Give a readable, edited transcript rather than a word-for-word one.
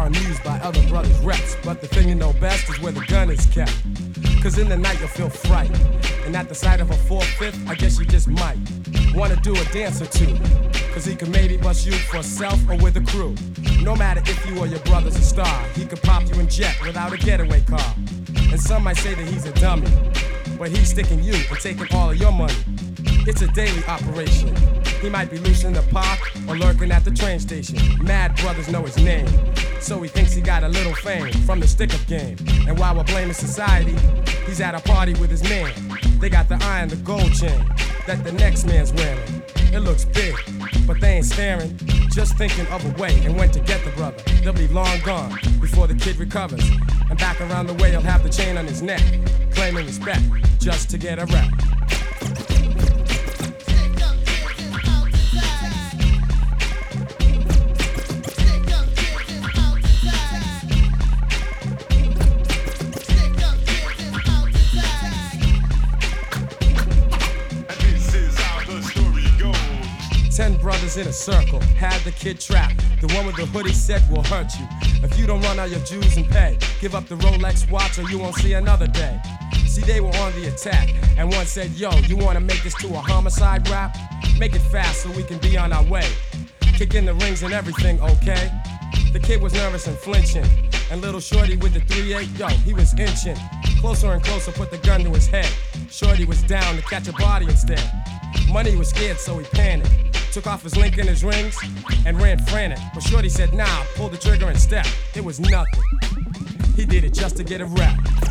are amused by other brothers' reps. But the thing you know best is where the gun is kept. Cause in the night you'll feel fright. And at the sight of a 4/5, I guess you just might wanna do a dance or two. Cause he could maybe bust you for self or with a crew. No matter if you or your brother's a star, he could pop you in jet without a getaway car. And some might say that he's a dummy, but he's sticking you and taking all of your money. It's a daily operation. He might be loose in the park or lurking at the train station. Mad brothers know his name, so he thinks he got a little fame from the stick-up game. And while we're blaming society, he's at a party with his man. They got the eye and the gold chain that the next man's wearing. It looks big, but they ain't staring, just thinking of a way and when to get the brother. They'll be long gone before the kid recovers. And back around the way he'll have the chain on his neck, claiming respect just to get a rep. 10 brothers in a circle, had the kid trapped. The one with the hoodie said will hurt you if you don't run out your dues and pay. Give up the Rolex watch or you won't see another day. See, they were on the attack, and one said, yo, you wanna make this to a homicide rap? Make it fast so we can be on our way. Kick in the rings and everything, okay? The kid was nervous and flinching, and little Shorty with the 3-8, yo, he was inching. Closer and closer, put the gun to his head. Shorty was down to catch a body instead. Money was scared, so he panicked. Took off his link and his rings and ran frantic. But Shorty said, nah, pull the trigger and step. It was nothing. He did it just to get a rap.